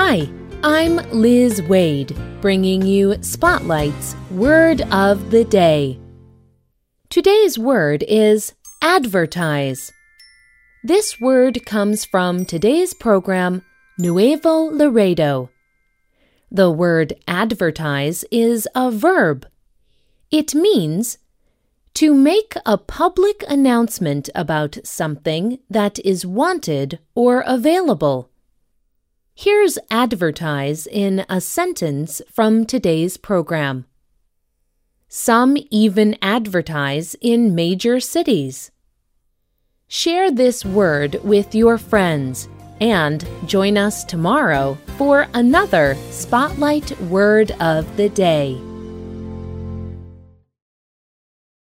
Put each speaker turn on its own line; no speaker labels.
Hi, I'm Liz Wade, bringing you Spotlight's Word of the Day. Today's word is advertise. This word comes from today's program, Nuevo Laredo. The word advertise is a verb. It means to make a public announcement about something that is wanted or available. Here's advertise in a sentence from today's program. Some even advertise in major cities. Share this word with your friends and join us tomorrow for another Spotlight Word of the Day.